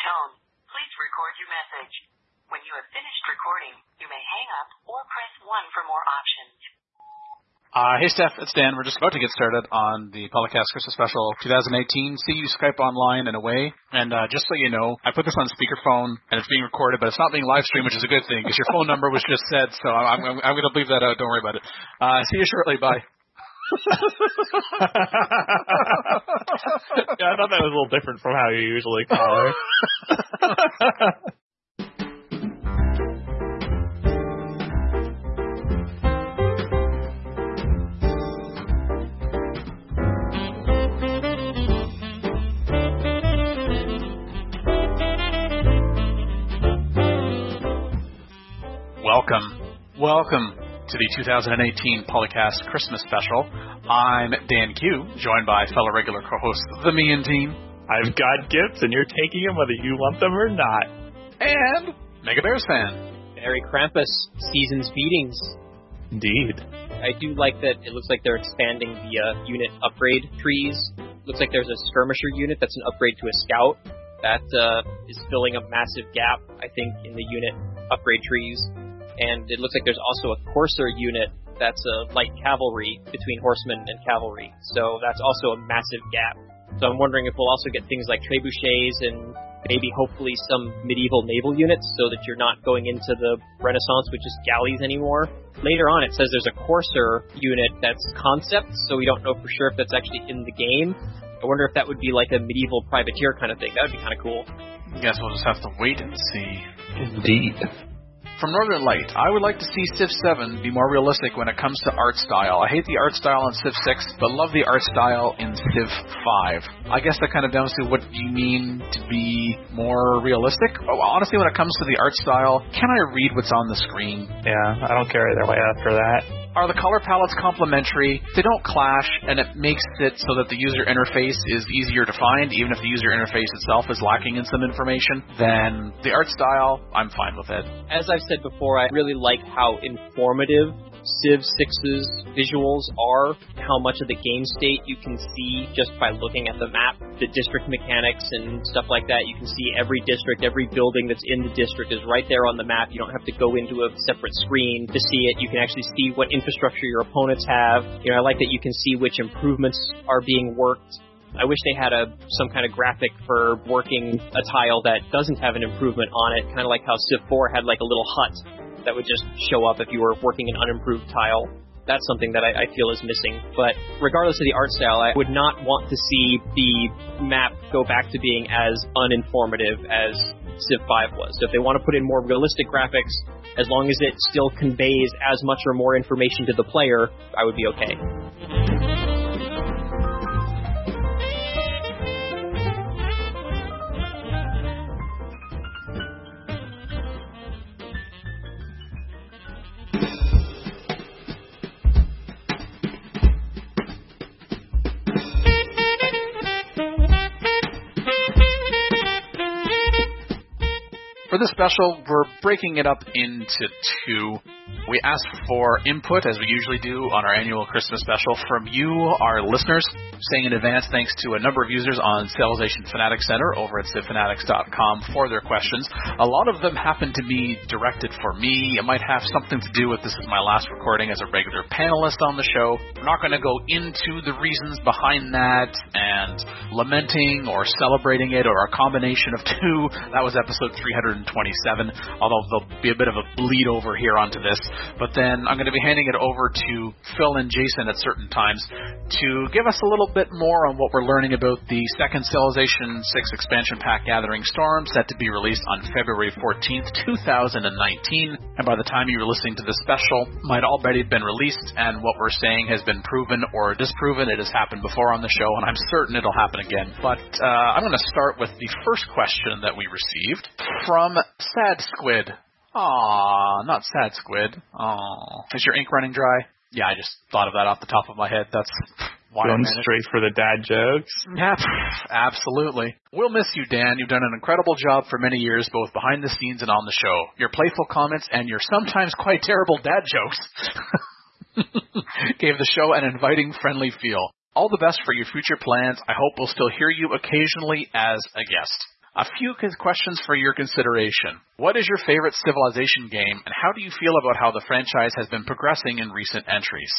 tone, please record your message. When you have finished recording, you may hang up or press 1 for more options. Hey, Steph, it's Dan. We're just about to get started on the Polycast Christmas Special 2018. See you Skype online and away. And just so you know, I put this on speakerphone, and it's being recorded, but it's not being live streamed, which is a good thing, because your phone number was just said, so I'm going to leave that out. Don't worry about it. See you shortly. Bye. Yeah, I thought that was a little different from how you usually call her. Welcome to the 2018 Polycast Christmas Special. I'm Dan Q, joined by fellow regular co-host, the Mean Team. I've got gifts, and you're taking them whether you want them or not. And Mega Bears fan. Merry Krampus, Season's Beatings. Indeed. I do like that it looks like they're expanding the unit upgrade trees. Looks like there's a skirmisher unit that's an upgrade to a scout. That is filling a massive gap, I think, in the unit upgrade trees. And it looks like there's also a courser unit that's a light cavalry between horsemen and cavalry. So that's also a massive gap. So I'm wondering if we'll also get things like trebuchets and maybe hopefully some medieval naval units so that you're not going into the Renaissance with just galleys anymore. Later on it says there's a courser unit that's concept, so we don't know for sure if that's actually in the game. I wonder if that would be like a medieval privateer kind of thing. That would be kind of cool. Guess we'll just have to wait and see. Indeed. From Northern Light, I would like to see Civ 7 be more realistic when it comes to art style. I hate the art style in Civ 6, but love the art style in Civ 5. I guess that kind of down to what you mean to be more realistic. Oh, honestly, when it comes to the art style, can I read what's on the screen? Yeah, I don't care either way after that. Are the color palettes complementary? They don't clash, and it makes it so that the user interface is easier to find, even if the user interface itself is lacking in some information. Then the art style, I'm fine with it. As I've said before, I really like how informative Civ 6's visuals are, how much of the game state you can see just by looking at the map, the district mechanics and stuff like that. You can see every district, every building that's in the district is right there on the map. You don't have to go into a separate screen to see it. You can actually see what infrastructure your opponents have. You know, I like that you can see which improvements are being worked. I wish they had some kind of graphic for working a tile that doesn't have an improvement on it, kind of like how Civ 4 had like a little hut that would just show up if you were working an unimproved tile. That's something that I feel is missing. But regardless of the art style, I would not want to see the map go back to being as uninformative as Civ 5 was. So if they want to put in more realistic graphics, as long as it still conveys as much or more information to the player, I would be okay. For this special, we're breaking it up into two. We ask for input, as we usually do on our annual Christmas special, from you, our listeners. Saying in advance thanks to a number of users on Civilization Fanatics Center over at civfanatics.com for their questions. A lot of them happen to be directed for me. It might have something to do with this is my last recording as a regular panelist on the show. We're not going to go into the reasons behind that and lamenting or celebrating it or a combination of two. That was episode 327, although there'll be a bit of a bleed over here onto this. But then I'm going to be handing it over to Phil and Jason at certain times to give us a little bit more on what we're learning about the second Civilization 6 expansion pack Gathering Storm, set to be released on February 14th, 2019. And by the time you're listening to this special, might already have been released, and what we're saying has been proven or disproven. It has happened before on the show, and I'm certain it'll happen again. But I'm going to start with the first question that we received from Sad Squid. Aw, not Sad Squid. Aw. Is your ink running dry? Yeah, I just thought of that off the top of my head. That's why going straight for the dad jokes. Yeah, absolutely. We'll miss you, Dan. You've done an incredible job for many years, both behind the scenes and on the show. Your playful comments and your sometimes quite terrible dad jokes gave the show an inviting, friendly feel. All the best for your future plans. I hope we'll still hear you occasionally as a guest. A few questions for your consideration. What is your favorite Civilization game, and how do you feel about how the franchise has been progressing in recent entries?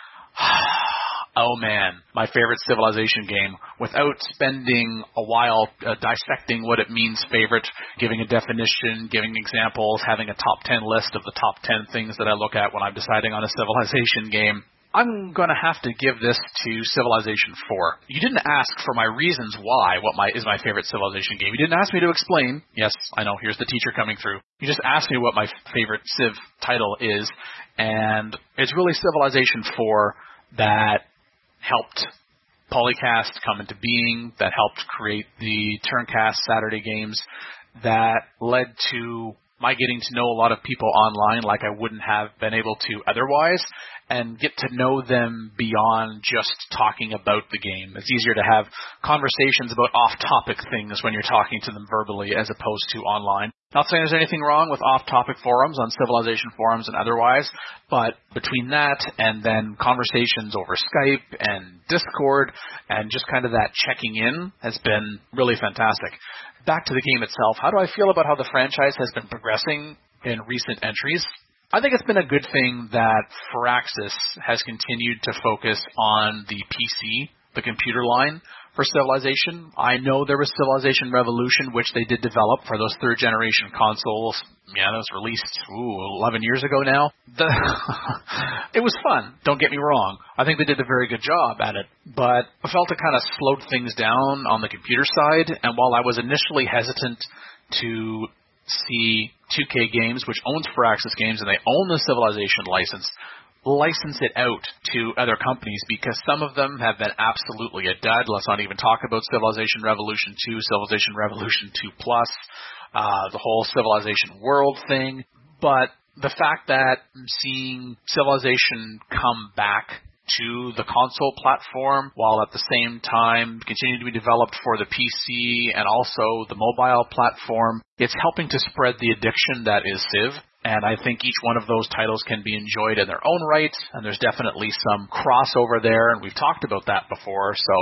Oh man, my favorite Civilization game, without spending a while dissecting what it means favorite, giving a definition, giving examples, having a top 10 list of the top 10 things that I look at when I'm deciding on a Civilization game, I'm going to have to give this to Civilization 4. You didn't ask for my reasons why is my favorite Civilization game. You didn't ask me to explain. Yes, I know, here's the teacher coming through. You just asked me what my favorite Civ title is, and it's really Civilization 4 that helped Polycast come into being, that helped create the Turncast Saturday games, that led to my getting to know a lot of people online like I wouldn't have been able to otherwise, and get to know them beyond just talking about the game. It's easier to have conversations about off-topic things when you're talking to them verbally as opposed to online. Not saying there's anything wrong with off-topic forums on Civilization forums and otherwise, but between that and then conversations over Skype and Discord and just kind of that checking in has been really fantastic. Back to the game itself, how do I feel about how the franchise has been progressing in recent entries? I think it's been a good thing that Firaxis has continued to focus on the PC, the computer line, for Civilization. I know there was Civilization Revolution, which they did develop for those third-generation consoles. Yeah, that was released 11 years ago now. It was fun, don't get me wrong. I think they did a very good job at it, but I felt it kind of slowed things down on the computer side, and while I was initially hesitant to see 2K Games, which owns Firaxis Games, and they own the Civilization license it out to other companies, because some of them have been absolutely a dud. Let's not even talk about Civilization Revolution 2, Civilization Revolution 2 Plus, the whole Civilization World thing. But the fact that I'm seeing Civilization come back to the console platform while at the same time continuing to be developed for the PC and also the mobile platform, it's helping to spread the addiction that is Civ. And I think each one of those titles can be enjoyed in their own right, and there's definitely some crossover there, and we've talked about that before. So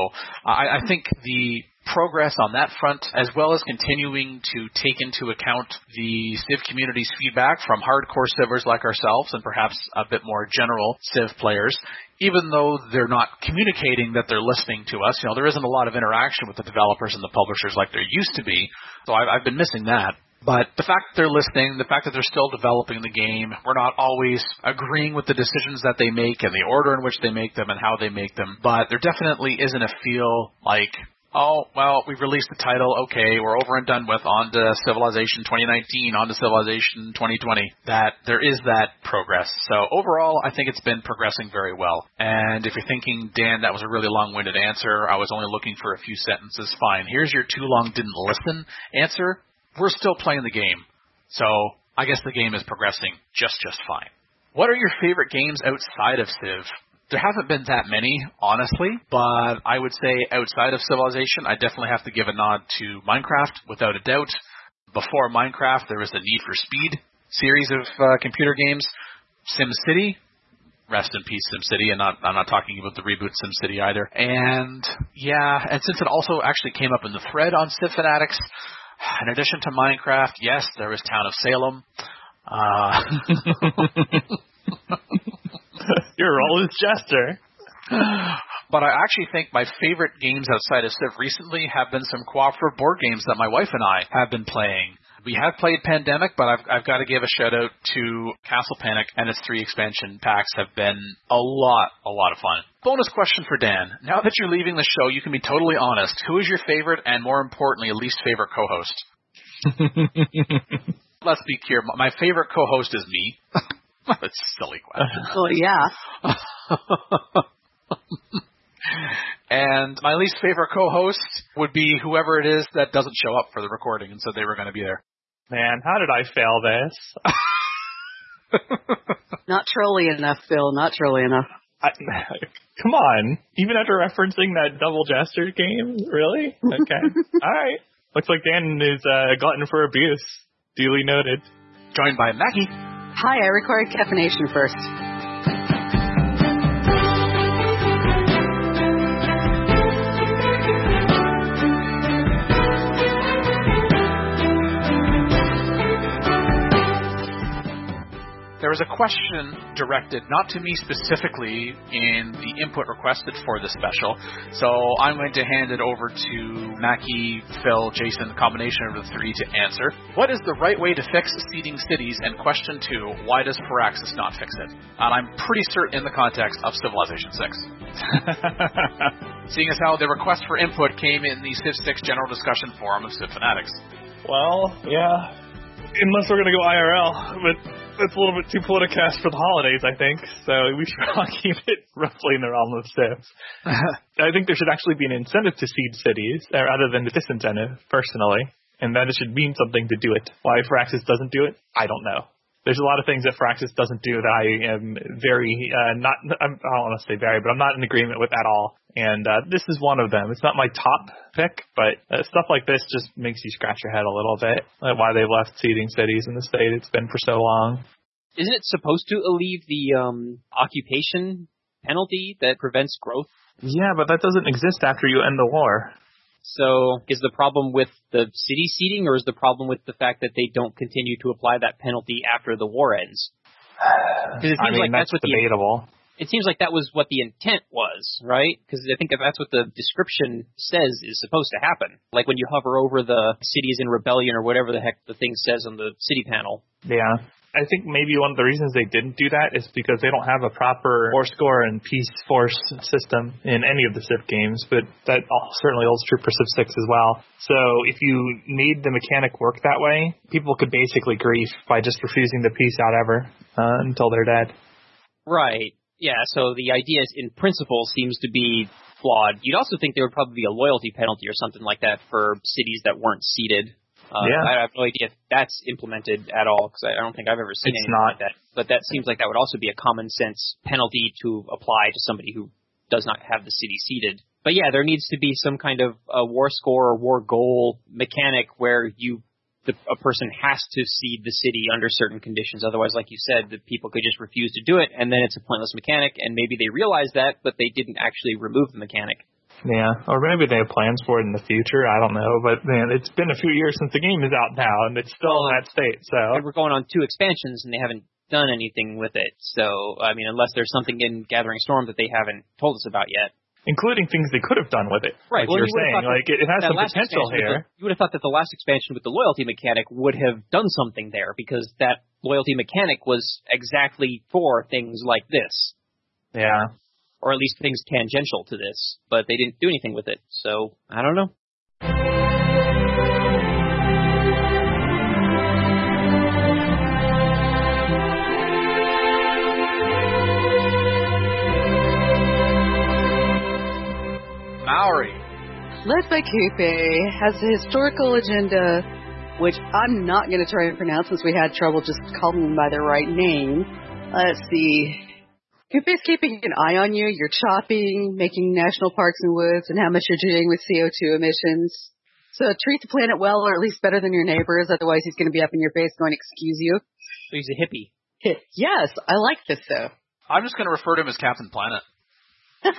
I think the progress on that front, as well as continuing to take into account the Civ community's feedback from hardcore Civers like ourselves and perhaps a bit more general Civ players, even though they're not communicating that they're listening to us. There isn't a lot of interaction with the developers and the publishers like there used to be, so I've been missing that. But the fact that they're listening, the fact that they're still developing the game, we're not always agreeing with the decisions that they make and the order in which they make them and how they make them, but there definitely isn't a feel like, oh, well, we've released the title, okay, we're over and done with, on to Civilization 2019, on to Civilization 2020, that there is that progress. So overall, I think it's been progressing very well. And if you're thinking, Dan, that was a really long-winded answer, I was only looking for a few sentences, fine. Here's your too long didn't listen answer. We're still playing the game, so I guess the game is progressing just fine. What are your favorite games outside of Civ? There haven't been that many, honestly, but I would say outside of Civilization, I definitely have to give a nod to Minecraft, without a doubt. Before Minecraft, there was the Need for Speed series of computer games. SimCity, rest in peace SimCity, and I'm not talking about the reboot SimCity either. And yeah, and since it also actually came up in the thread on Civ Fanatics, in addition to Minecraft, yes, there was Town of Salem. Your role is Jester. But I actually think my favorite games outside of Civ recently have been some cooperative board games that my wife and I have been playing. We have played Pandemic, but I've got to give a shout out to Castle Panic, and its 3 expansion packs have been a lot of fun. Bonus question for Dan. Now that you're leaving the show, you can be totally honest. Who is your favorite and, more importantly, least favorite co-host? Let's be clear. My favorite co-host is me. That's a silly question. Well, yeah. And my least favorite co-host would be whoever it is that doesn't show up for the recording and said they were going to be there. Man, how did I fail this? Not trolly enough, Phil. Not trolly enough. Come on. Even after referencing that Double Jester game? Really? Okay. All right. Looks like Dan is a glutton for abuse. Duly noted. Joined by Mackie. Hi, I required caffeination first. was a question directed not to me specifically in the input requested for the special, so I'm going to hand it over to Mackie, Phil, Jason, the combination of the three to answer. What is the right way to fix seeding cities? And question 2, why does Firaxis not fix it? And I'm pretty certain in the context of Civilization 6. Seeing as how the request for input came in the Civ 6 general discussion forum of Civ Fanatics. Well, yeah. Unless we're going to go IRL, but that's a little bit too politicast for the holidays, I think. So we should probably keep it roughly in the realm of Civ. I think there should actually be an incentive to seed cities, rather than a disincentive, personally. And that it should mean something to do it. Why Firaxis doesn't do it, I don't know. There's a lot of things that Firaxis doesn't do that I am very, I don't want to say very, but I'm not in agreement with at all. And this is one of them. It's not my top pick, but stuff like this just makes you scratch your head a little bit. Like why they've left seeding cities in the state it's been for so long. Isn't it supposed to alleviate the occupation penalty that prevents growth? Yeah, but that doesn't exist after you end the war. So is the problem with the city seeding, or is the problem with the fact that they don't continue to apply that penalty after the war ends? Because it seems like that's debatable. It seems like that was what the intent was, right? Because I think that's what the description says is supposed to happen. Like when you hover over the cities in rebellion or whatever the heck the thing says on the city panel. Yeah. I think maybe one of the reasons they didn't do that is because they don't have a proper war score and peace force system in any of the Civ games, but that certainly holds true for Civ 6 as well. So if you made the mechanic work that way, people could basically grief by just refusing to peace out ever until they're dead. Right. Yeah, so the idea in principle seems to be flawed. You'd also think there would probably be a loyalty penalty or something like that for cities that weren't seeded. I have no idea if that's implemented at all, because I don't think I've ever seen anything like that. But that seems like that would also be a common sense penalty to apply to somebody who does not have the city seeded. But yeah, there needs to be some kind of a war score or war goal mechanic where a person has to seed the city under certain conditions. Otherwise, like you said, the people could just refuse to do it, and then it's a pointless mechanic, and maybe they realize that, but they didn't actually remove the mechanic. Yeah, or maybe they have plans for it in the future. I don't know, but man, it's been a few years since the game is out now, and it's still in that state. So and we're going on 2 expansions, and they haven't done anything with it. So, I mean, unless there's something in Gathering Storm that they haven't told us about yet. Including things they could have done with it. Right. Like well, you're saying, like it has some potential here. You would have thought that the last expansion with the loyalty mechanic would have done something there, because that loyalty mechanic was exactly for things like this. Yeah. Or at least things tangential to this, but they didn't do anything with it. So, I don't know. Maori, Led by Coupe, has a historical agenda, which I'm not going to try and pronounce since we had trouble just calling them by their right name. Let's see. Coupe is keeping an eye on you. You're chopping, making national parks and woods, and how much you're doing with CO2 emissions. So treat the planet well, or at least better than your neighbors. Otherwise, he's going to be up in your face going, excuse you. So he's a hippie. Yes, I like this, though. I'm just going to refer to him as Captain Planet. They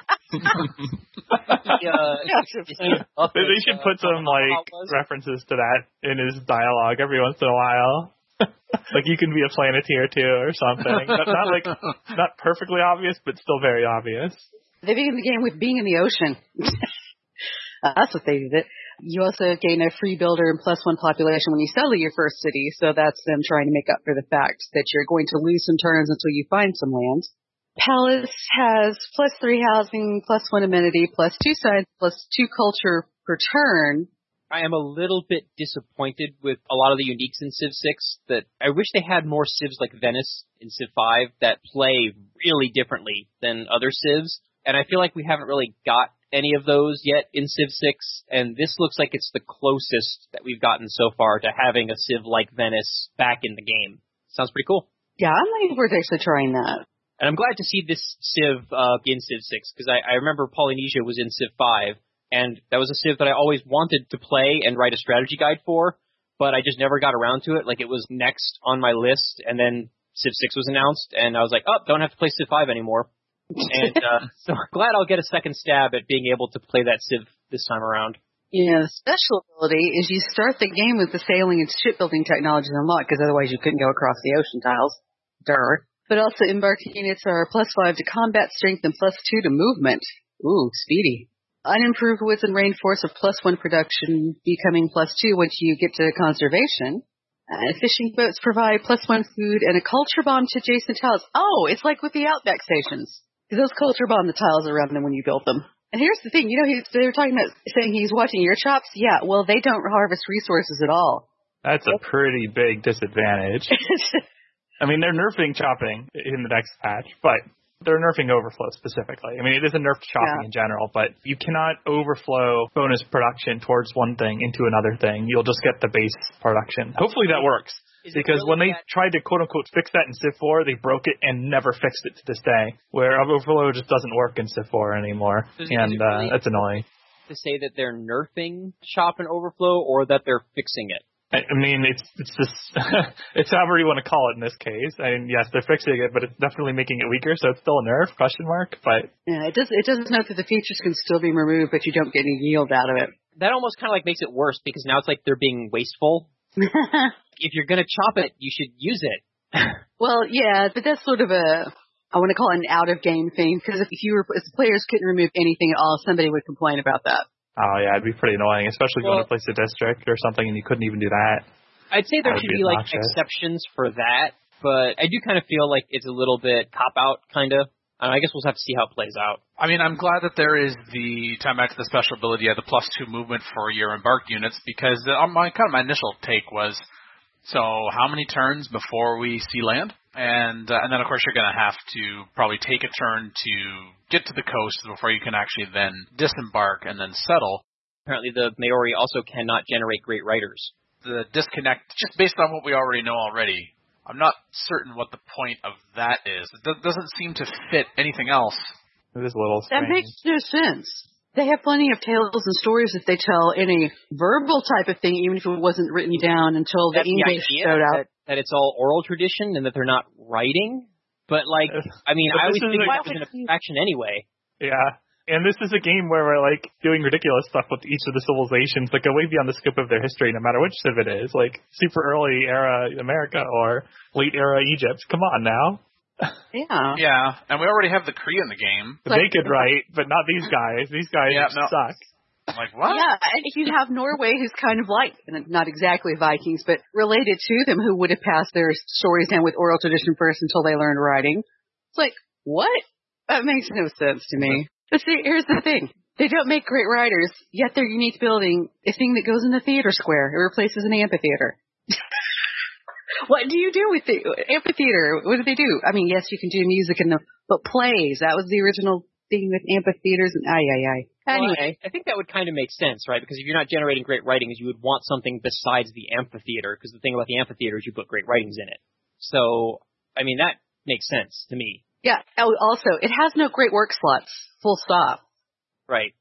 should put some references to that in his dialogue every once in a while. Like you can be a planeteer too, or something. Not perfectly obvious, but still very obvious. They begin the game with being in the ocean. That's what they did. You also gain a free builder and +1 population when you settle your first city, so that's them trying to make up for the fact that you're going to lose some turns until you find some land. Palace has +3 housing, +1 amenity, +2 science, +2 culture per turn. I am a little bit disappointed with a lot of the uniques in Civ 6 that I wish they had more civs like Venice in Civ 5 that play really differently than other civs. And I feel like we haven't really got any of those yet in Civ 6, and this looks like it's the closest that we've gotten so far to having a civ like Venice back in the game. Sounds pretty cool. Yeah, I'm looking forward to actually trying that. And I'm glad to see this civ be in Civ 6, because I remember Polynesia was in Civ 5, and that was a civ that I always wanted to play and write a strategy guide for, but I just never got around to it. Like, it was next on my list, and then Civ 6 was announced, and I was like, oh, don't have to play Civ 5 anymore. And so I'm glad I'll get a second stab at being able to play that civ this time around. Yeah, the special ability is you start the game with the sailing and shipbuilding technologies unlocked, because otherwise you couldn't go across the ocean tiles. Durr. But also embarked units are +5 to combat strength and +2 to movement. Ooh, speedy. Unimproved woods and rainforest of +1 production, becoming +2 once you get to conservation. Fishing boats provide +1 food and a culture bomb to adjacent tiles. Oh, it's like with the Outback stations. Because those culture bomb the tiles around them when you build them. And here's the thing, they were talking about saying he's watching your chops. Yeah, well, they don't harvest resources at all. That's a pretty big disadvantage. I mean, they're nerfing chopping in the next patch, but they're nerfing overflow specifically. I mean, it isn't nerfed chopping in general, but you cannot overflow bonus production towards one thing into another thing. You'll just get the base production. Hopefully that works. Because when they tried to quote-unquote fix that in Civ 4, they broke it and never fixed it to this day, where overflow just doesn't work in Civ 4 anymore, and that's annoying. To say that they're nerfing chop and overflow, or that they're fixing it? I mean, it's just, it's however you want to call it in this case. I mean, yes, they're fixing it, but it's definitely making it weaker, so it's still a nerf, question mark, but... Yeah, it does note that the features can still be removed, but you don't get any yield out of it. That almost kind of like makes it worse, because now it's like they're being wasteful. If you're going to chop it, you should use it. Well, yeah, but that's sort of I want to call it an out-of-game thing, because if players couldn't remove anything at all, somebody would complain about that. Oh, yeah, it'd be pretty annoying, especially going to place a district or something and you couldn't even do that. I'd say there should be like exceptions for that, but I do kind of feel like it's a little bit cop-out, kind of. I guess we'll have to see how it plays out. I mean, I'm glad that there is the time back to the special ability at the +2 movement for your embarked units, because my initial take was, so how many turns before we see land? And then, of course, you're going to have to probably take a turn to get to the coast before you can actually then disembark and then settle. Apparently the Maori also cannot generate great riders. The disconnect, just based on what we already know already, I'm not certain what the point of that is. It doesn't seem to fit anything else. It is a little strange. That makes no sense. They have plenty of tales and stories that they tell in a verbal type of thing, even if it wasn't written down until the English showed up. That it's all oral tradition and that they're not writing. But, like, I mean, I always think that was an faction anyway. Yeah. And this is a game where we're, like, doing ridiculous stuff with each of the civilizations that go way beyond the scope of their history, no matter which civ it is. Like, super early era America or late era Egypt. Come on now. Yeah. Yeah, and we already have the Kree in the game. They could write, but not these guys. These guys suck. I'm like, what? Yeah, and if you have Norway, who's kind of like, not exactly Vikings, but related to them, who would have passed their stories down with oral tradition first until they learned writing. It's like, what? That makes no sense to me. But see, here's the thing. They don't make great writers, yet their unique building, a thing that goes in the theater square. It replaces an amphitheater. What do you do with the amphitheater? What do they do? I mean, yes, you can do music but plays. That was the original thing with amphitheaters and Anyway. Well, I think that would kind of make sense, right? Because if you're not generating great writings, you would want something besides the amphitheater, because the thing about the amphitheater is you put great writings in it. So, I mean, that makes sense to me. Yeah, also, it has no great work slots. Full stop. Right.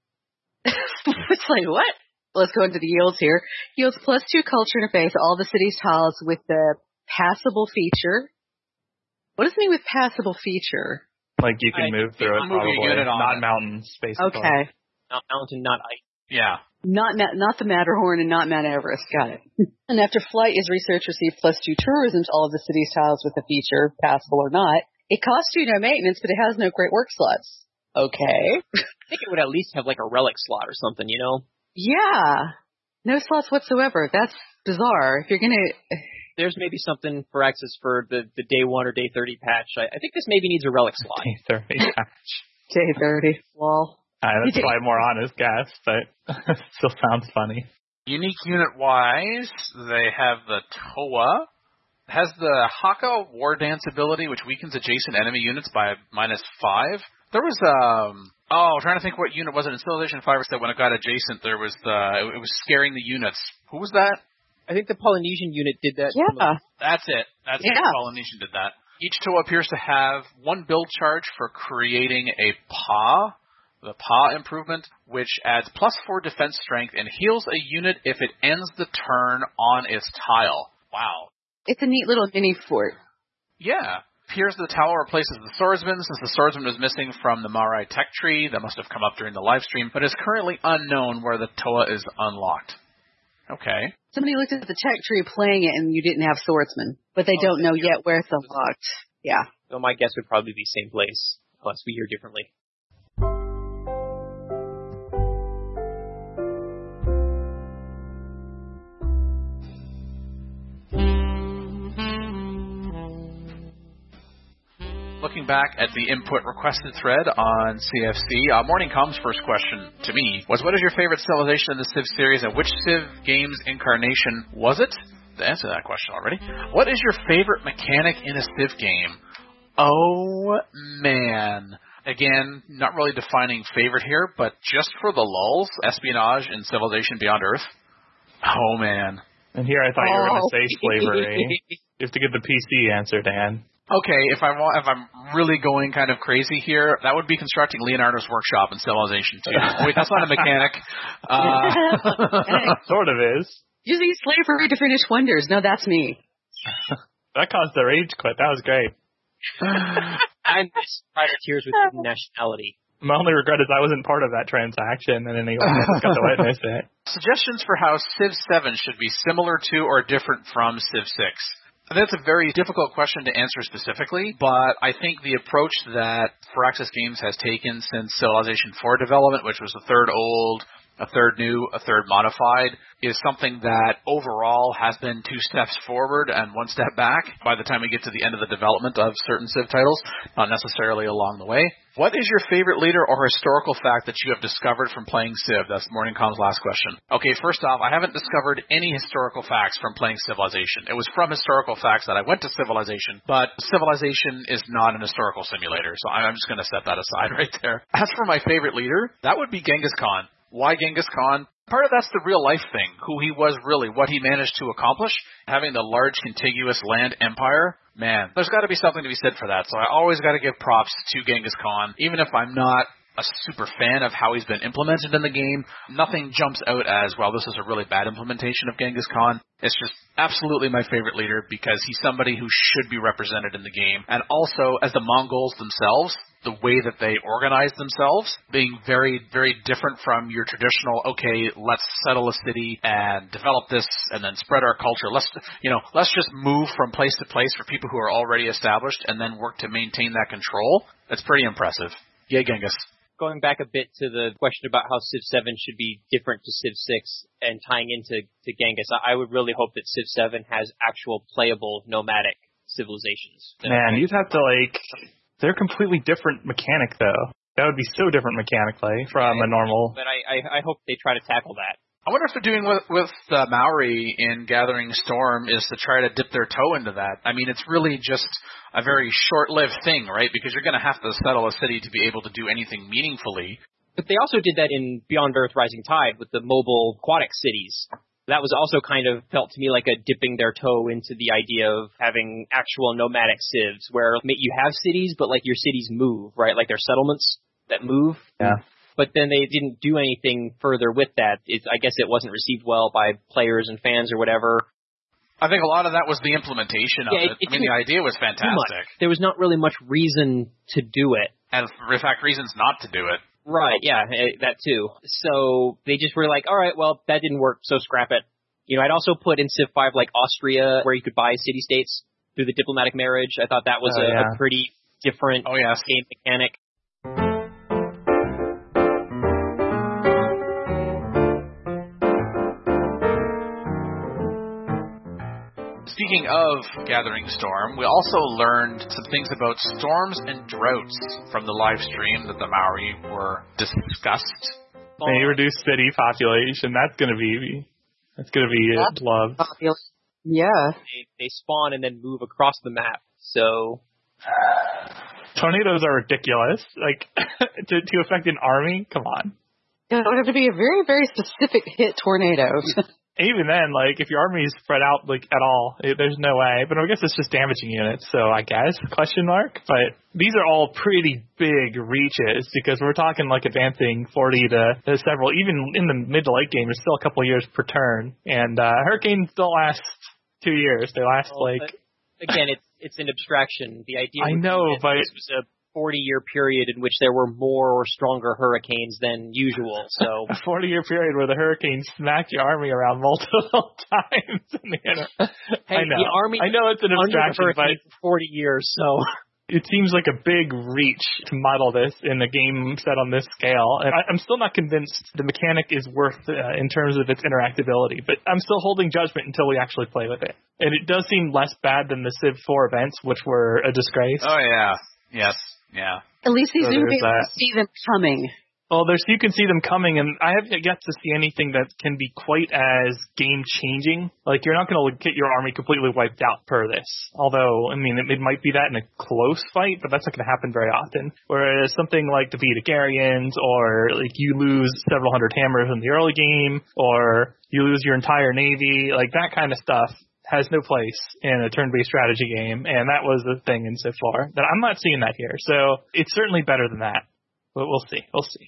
It's like, what? Let's go into the yields here. Yields +2 culture interface, all the city's tiles with the passable feature. What does it mean with passable feature? Like you can move through it probably. Not mountains, basically. Okay. Not mountain, not ice. Yeah. Not the Matterhorn and not Mount Everest. Got it. And after flight, is research received +2 tourism to all of the city's tiles with the feature, passable or not. It costs you no maintenance, but it has no great work slots. Okay. I think it would at least have like a relic slot or something, you know? Yeah. No slots whatsoever. That's bizarre. If you're going to... There's maybe something for access for the day 1 or day 30 patch. I think this maybe needs a relic slot. Day 30 patch. Day 30. Well... that's probably a more honest guess, but still sounds funny. Unique unit-wise, they have the Toa. Has the Haka War Dance ability, which weakens adjacent enemy units by -5. There was, I'm trying to think what unit was it in Civilization 5 that when it got adjacent, there was it was scaring the units. Who was that? I think the Polynesian unit did that. Yeah. That's it. The Polynesian did that. Each Toa appears to have 1 build charge for creating a PA, the PA improvement, which adds +4 defense strength and heals a unit if it ends the turn on its tile. Wow. It's a neat little mini fort. Yeah. Appears the tower replaces the swordsman, since the swordsman was missing from the Marai tech tree. That must have come up during the live stream, but is currently unknown where the Toa is unlocked. Okay. Somebody looked at the tech tree playing it and you didn't have swordsman, but they don't know yet where it's unlocked. Yeah. So my guess would probably be same place, unless we hear differently. Looking back at the input requested thread on CFC, Morning Com's first question to me was, what is your favorite civilization in the Civ series, and which Civ game's incarnation was it? To answer that question already. What is your favorite mechanic in a Civ game? Oh, man. Again, not really defining favorite here, but just for the lulz, espionage in Civilization Beyond Earth. Oh, man. And here I thought you were going to say slavery. You have to give the PC answer, Dan. Okay, if I'm really going kind of crazy here, that would be constructing Leonardo's workshop in Civilization 2. Wait, that's not a mechanic. Sort of is. Using slavery to finish wonders. No, that's me. That caused the rage quit. That was great. I miss privateers with hidden nationality. My only regret is I wasn't part of that transaction, and anyone else got to witness it. Suggestions for how Civ 7 should be similar to or different from Civ 6. That's a very difficult question to answer specifically, but I think the approach that Firaxis Games has taken since Civilization 4 development, which was a third old, a third new, a third modified, is something that overall has been 2 steps forward and 1 step back by the time we get to the end of the development of certain Civ titles, not necessarily along the way. What is your favorite leader or historical fact that you have discovered from playing Civ? That's Morning Com's last question. Okay, first off, I haven't discovered any historical facts from playing Civilization. It was from historical facts that I went to Civilization, but Civilization is not an historical simulator, so I'm just going to set that aside right there. As for my favorite leader, that would be Genghis Khan. Why Genghis Khan? Part of that's the real life thing, who he was really, what he managed to accomplish, having the large contiguous land empire. Man, there's got to be something to be said for that, so I always got to give props to Genghis Khan, even if I'm not a super fan of how he's been implemented in the game. Nothing jumps out as, well, this is a really bad implementation of Genghis Khan. It's just absolutely my favorite leader because he's somebody who should be represented in the game. And also, as the Mongols themselves, the way that they organize themselves, being very, very different from your traditional, okay, let's settle a city and develop this and then spread our culture. Let's just move from place to place for people who are already established and then work to maintain that control. It's pretty impressive. Yay, Genghis. Going back a bit to the question about how Civ 7 should be different to Civ 6 and tying into Genghis, I would really hope that Civ 7 has actual playable nomadic civilizations. Man, you'd have to, they're completely different mechanic, though. That would be so different mechanically from a normal... But I hope they try to tackle that. I wonder if they're doing with the Maori in Gathering Storm is to try to dip their toe into that. I mean, it's really just a very short-lived thing, right? Because you're going to have to settle a city to be able to do anything meaningfully. But they also did that in Beyond Earth Rising Tide with the mobile aquatic cities. That was also kind of felt to me like a dipping their toe into the idea of having actual nomadic civs where you have cities, but your cities move, right? Like they're settlements that move. Yeah. But then they didn't do anything further with that. I guess it wasn't received well by players and fans or whatever. I think a lot of that was the implementation of it. I mean, the idea was fantastic. There was not really much reason to do it. And, in fact, reasons not to do it. Right, yeah, that too. So they just were like, all right, well, that didn't work, so scrap it. I'd also put in Civ 5 Austria, where you could buy city-states through the diplomatic marriage. I thought that was a pretty different game mechanic. Speaking of Gathering Storm, we also learned some things about storms and droughts from the live stream that the Maori were discussed. They reduce city population. That's gonna be loved. Yeah. They spawn and then move across the map. So tornadoes are ridiculous. To affect an army, come on. It would have to be a very, very specific hit tornado. Even then, if your army is spread out, at all, there's no way. But I guess it's just damaging units, so I guess, question mark. But these are all pretty big reaches, because we're talking, advancing 40 to several, even in the mid to late game, there's still a couple years per turn. And hurricanes don't last 2 years. They last, Again, it's an abstraction. The idea I know, but this was a 40-year period in which there were more or stronger hurricanes than usual. So a 40-year period where the hurricane smacked your army around multiple times. Hey, I know. The army I know it's an abstraction, but for 40 years, so it seems like a big reach to model this in a game set on this scale. And I'm still not convinced the mechanic is worth in terms of its interactability, but I'm still holding judgment until we actually play with it. And it does seem less bad than the Civ 4 events, which were a disgrace. Oh, yeah. Yes. Yeah. At least he's So going to be there's able to see them coming. Well, you can see them coming, and I haven't yet to see anything that can be quite as game-changing. Like, you're not going to get your army completely wiped out per this. Although, I mean, it might be that in a close fight, but that's not going to happen very often. Whereas something like the Vedicarians, or like you lose several hundred hammers in the early game, or you lose your entire navy, like that kind of stuff has no place in a turn-based strategy game, and that was the thing in Civ 4. But I'm not seeing that here, so it's certainly better than that. But we'll see.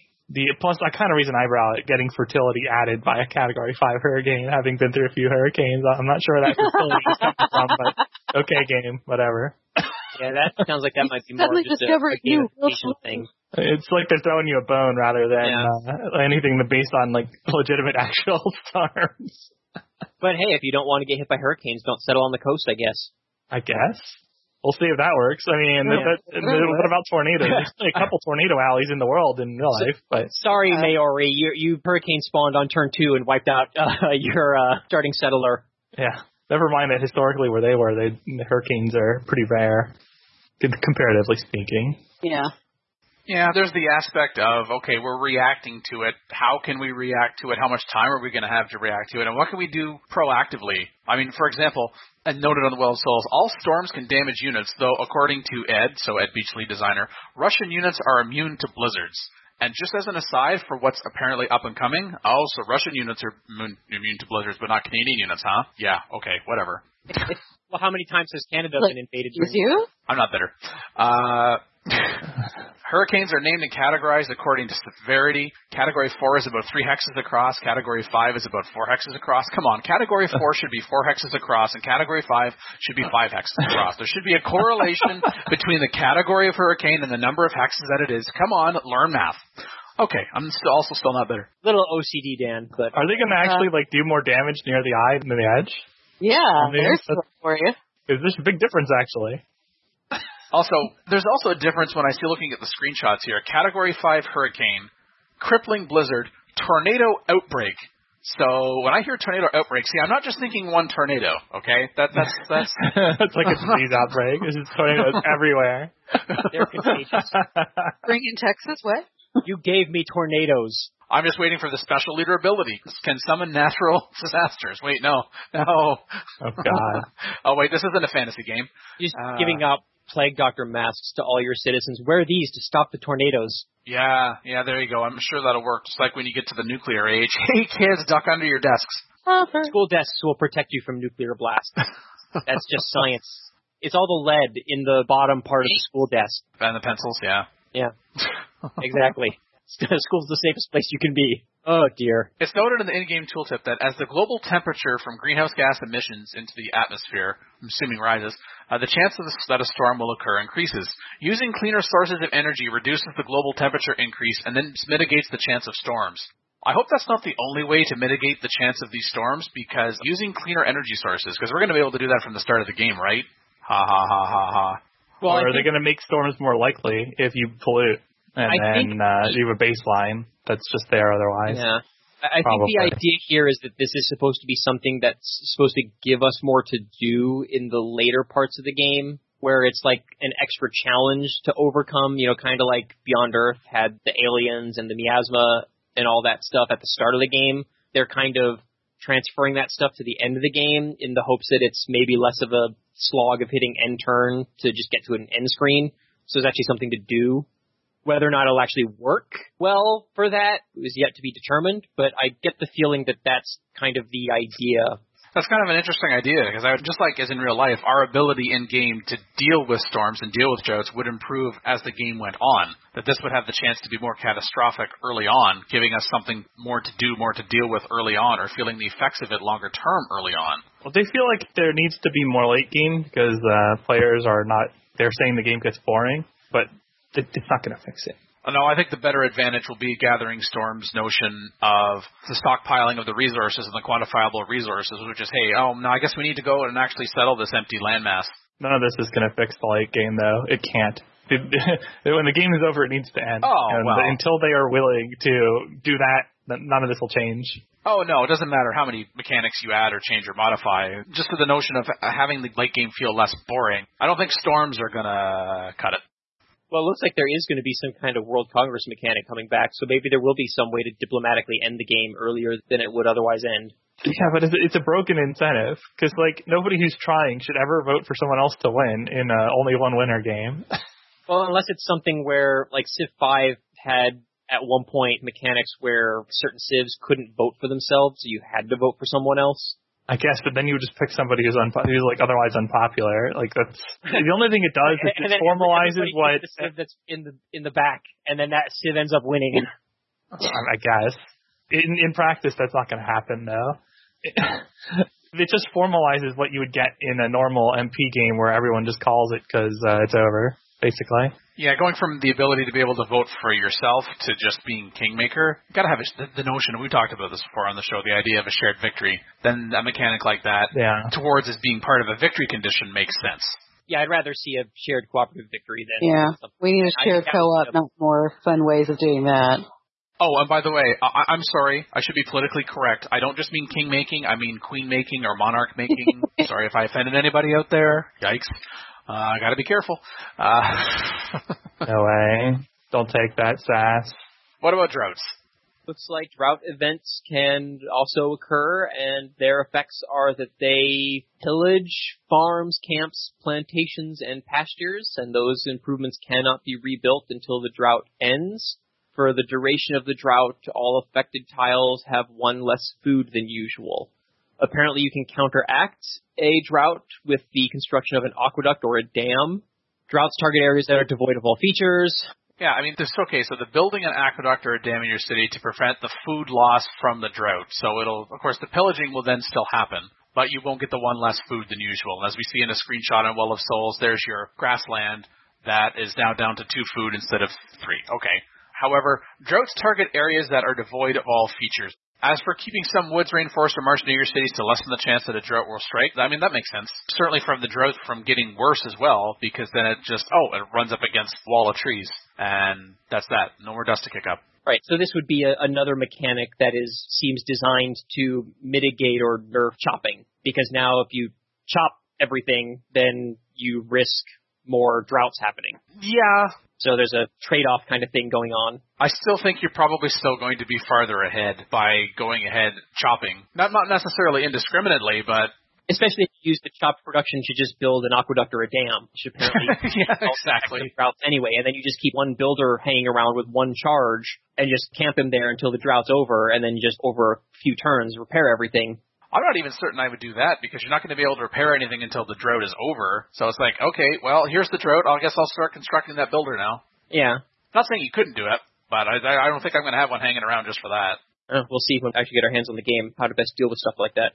Plus, I kind of raise an eyebrow at getting fertility added by a Category 5 hurricane, having been through a few hurricanes. I'm not sure where that fertility is coming from, but okay, game, whatever. Yeah, that sounds like that might be more just a gamification thing. It's like they're throwing you a bone rather than anything based on like legitimate actual storms. But hey, if you don't want to get hit by hurricanes, don't settle on the coast, I guess. I guess. We'll see if that works. I mean, what about tornadoes? There's only a couple tornado alleys in the world in real life. But sorry, Maori, you hurricane spawned on turn 2 and wiped out your starting settler. Yeah. Never mind that historically where they were, the hurricanes are pretty rare, comparatively speaking. Yeah. Yeah, there's the aspect of, okay, we're reacting to it. How can we react to it? How much time are we going to have to react to it? And what can we do proactively? I mean, for example, and noted on the Well of Souls, all storms can damage units, though according to Ed, so Ed Beachley, designer, Russian units are immune to blizzards. And just as an aside for what's apparently up and coming, so Russian units are immune to blizzards, but not Canadian units, huh? Yeah, okay, whatever. Well, how many times has Canada been invaded? You? I'm not bitter. Hurricanes are named and categorized according to severity. Category 4 is about 3 hexes across. Category 5 is about 4 hexes across. Come on, Category 4 should be 4 hexes across, and Category 5 should be 5 hexes across. There should be a correlation between the category of hurricane and the number of hexes that it is. Come on, learn math. Okay, I'm also still not bitter. Little OCD, Dan. But are they going to actually do more damage near the eye than the edge? Yeah, there's one for you. There's a big difference, actually. Also, there's also a difference when I see looking at the screenshots here. Category 5 hurricane, crippling blizzard, tornado outbreak. So when I hear tornado outbreak, see, I'm not just thinking one tornado, okay? That's that's like a disease outbreak. There's just tornadoes everywhere. They're contagious. Spring in Texas, what? You gave me tornadoes. I'm just waiting for the special leader ability. Can summon natural disasters. Wait, no. Oh, God. Oh, wait, this isn't a fantasy game. You're just giving out Plague Doctor masks to all your citizens. Wear these to stop the tornadoes. Yeah, there you go. I'm sure that'll work, just like when you get to the nuclear age. Hey, kids, duck under your desks. School desks will protect you from nuclear blast. That's just science. It's all the lead in the bottom part of the school desk. And the pencils, yeah. Yeah, exactly. School's the safest place you can be. Oh, dear. It's noted in the in-game tooltip that as the global temperature from greenhouse gas emissions into the atmosphere, I'm assuming rises, the chance that a storm will occur increases. Using cleaner sources of energy reduces the global temperature increase and then mitigates the chance of storms. I hope that's not the only way to mitigate the chance of these storms, because using cleaner energy sources, because we're going to be able to do that from the start of the game, right? Ha, ha, ha, ha, ha. Well, or are they going to make storms more likely if you pollute? And then you have a baseline that's just there otherwise. Yeah. I think the idea here is that this is supposed to be something that's supposed to give us more to do in the later parts of the game, where it's like an extra challenge to overcome, kind of like Beyond Earth had the aliens and the miasma and all that stuff at the start of the game. They're kind of transferring that stuff to the end of the game in the hopes that it's maybe less of a slog of hitting end turn to just get to an end screen. So there's actually something to do. Whether or not it'll actually work well for that is yet to be determined, but I get the feeling that that's kind of the idea. That's kind of an interesting idea, because just like as in real life, our ability in-game to deal with storms and deal with droughts would improve as the game went on. That this would have the chance to be more catastrophic early on, giving us something more to do, more to deal with early on, or feeling the effects of it longer term early on. Well, they feel like there needs to be more late game, because players are not, they're saying the game gets boring, but it's not going to fix it. No, I think the better advantage will be Gathering Storm's notion of the stockpiling of the resources and the quantifiable resources, which is, hey, I guess we need to go and actually settle this empty landmass. None of this is going to fix the late game, though. It can't. When the game is over, it needs to end. Until they are willing to do that, none of this will change. Oh, no, it doesn't matter how many mechanics you add or change or modify. Just for the notion of having the late game feel less boring, I don't think storms are going to cut it. Well, it looks like there is going to be some kind of World Congress mechanic coming back, so maybe there will be some way to diplomatically end the game earlier than it would otherwise end. Yeah, but it's a broken incentive, because nobody who's trying should ever vote for someone else to win in a only one winner game. Well, unless it's something where, like Civ 5 had at one point mechanics where certain civs couldn't vote for themselves, so you had to vote for someone else. I guess, but then you would just pick somebody who's otherwise unpopular. That's the only thing it does is it formalizes what the civ that's in the back, and then that civ ends up winning. I guess in practice that's not going to happen though. It just formalizes what you would get in a normal MP game where everyone just calls it because it's over, basically. Yeah, going from the ability to be able to vote for yourself to just being kingmaker, you got to have the notion, we talked about this before on the show, the idea of a shared victory. Then a mechanic like that towards as being part of a victory condition makes sense. Yeah, I'd rather see a shared cooperative victory than something. We need a shared co-op, not more fun ways of doing that. Oh, and by the way, I'm sorry, I should be politically correct. I don't just mean king-making, I mean queen-making or monarch-making. Sorry if I offended anybody out there. Yikes. I gotta be careful. No way. Don't take that, sass. What about droughts? Looks like drought events can also occur, and their effects are that they pillage farms, camps, plantations, and pastures, and those improvements cannot be rebuilt until the drought ends. For the duration of the drought, all affected tiles have one less food than usual. Apparently you can counteract a drought with the construction of an aqueduct or a dam. Droughts target areas that are devoid of all features. Yeah, I mean, so the building an aqueduct or a dam in your city to prevent the food loss from the drought. So of course, the pillaging will then still happen, but you won't get the one less food than usual. And as we see in a screenshot on Well of Souls, there's your grassland that is now down to 2 food instead of 3. Okay. However, droughts target areas that are devoid of all features. As for keeping some woods, rainforest, or marsh near your cities to lessen the chance that a drought will strike, I mean, that makes sense. Certainly from the drought from getting worse as well, because then it just, it runs up against a wall of trees. And that's that. No more dust to kick up. Right, so this would be another mechanic that seems designed to mitigate or nerf chopping. Because now if you chop everything, then you risk more droughts happening. Yeah. So there's a trade-off kind of thing going on. I still think you're probably still going to be farther ahead by going ahead chopping. Not necessarily indiscriminately, but... Especially if you use the chopped production to just build an aqueduct or a dam, which apparently... Yeah, exactly. Droughts anyway, and then you just keep one builder hanging around with one charge and just camp him there until the drought's over, and then just over a few turns repair everything. I'm not even certain I would do that, because you're not going to be able to repair anything until the drought is over. So it's like, okay, well, here's the drought. I guess I'll start constructing that builder now. Yeah. Not saying you couldn't do it, but I don't think I'm going to have one hanging around just for that. We'll see when we actually get our hands on the game, how to best deal with stuff like that.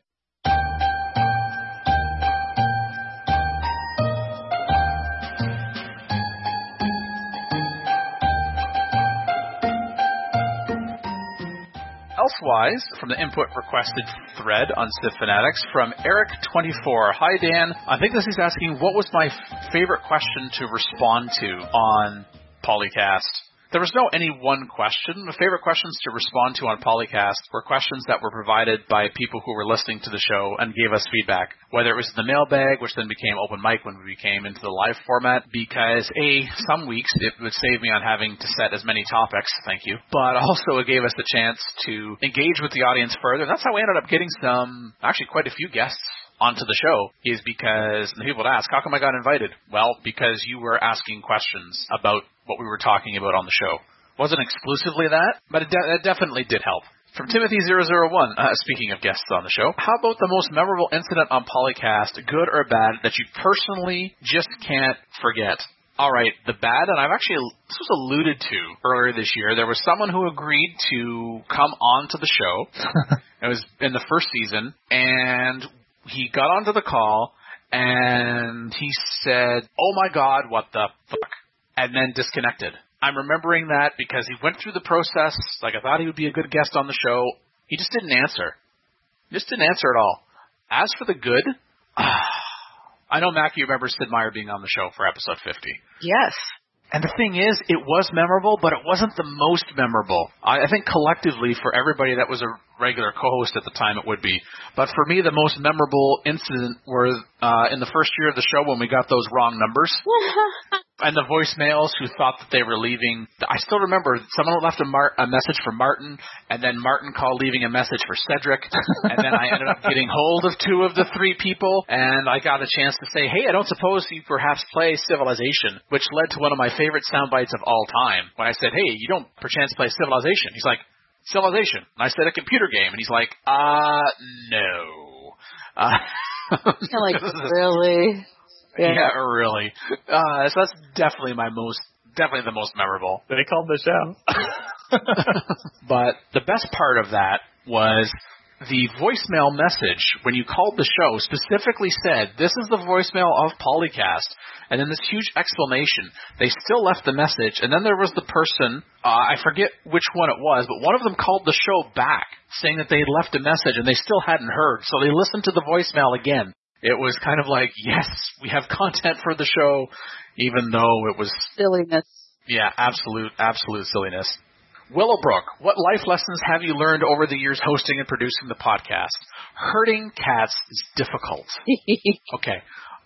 Elsewise, from the input requested thread on Civ Fanatics, from Eric24. Hi, Dan. I think this is asking what was my favorite question to respond to on Polycast. There was no any one question. The favorite questions to respond to on Polycast were questions that were provided by people who were listening to the show and gave us feedback. Whether it was the mailbag, which then became open mic when we came into the live format, because some weeks it would save me on having to set as many topics, thank you, but also it gave us the chance to engage with the audience further. And that's how we ended up getting quite a few guests onto the show, is because people would ask, how come I got invited? Well, because you were asking questions about what we were talking about on the show. Wasn't exclusively that, but it definitely did help. From Timothy001, speaking of guests on the show, how about the most memorable incident on Polycast, good or bad, that you personally just can't forget? All right, the bad, and this was alluded to earlier this year. There was someone who agreed to come on to the show. It was in the first season, and he got onto the call, and he said, oh my God, what the fuck? and then disconnected. I'm remembering that because he went through the process, like I thought he would be a good guest on the show. He just didn't answer. Just didn't answer at all. As for the good, I know, Mac, you remember Sid Meier being on the show for episode 50. Yes. And the thing is, it was memorable, but it wasn't the most memorable. I think collectively, for everybody that was a regular co-host at the time, it would be. But for me, the most memorable incident was in the first year of the show when we got those wrong numbers. And the voicemails who thought that they were leaving. I still remember someone left a message for Martin, and then Martin called leaving a message for Cedric, and then I ended up getting hold of 2 of the 3 people, and I got a chance to say, hey, I don't suppose you perhaps play Civilization, which led to one of my favorite sound bites of all time. When I said, hey, you don't perchance play Civilization. He's like, Civilization. And I said, a computer game. And he's like, no. You're like, really? Yeah, really. So that's definitely the most memorable. They called the show. But the best part of that was the voicemail message when you called the show specifically said, this is the voicemail of Polycast, and then this huge exclamation. They still left the message, and then there was the person, I forget which one it was, but one of them called the show back saying that they had left a message and they still hadn't heard, so they listened to the voicemail again. It was kind of like, yes, we have content for the show, even though it was... silliness. Yeah, absolute silliness. Willowbrook, what life lessons have you learned over the years hosting and producing the podcast? Herding cats is difficult. Okay.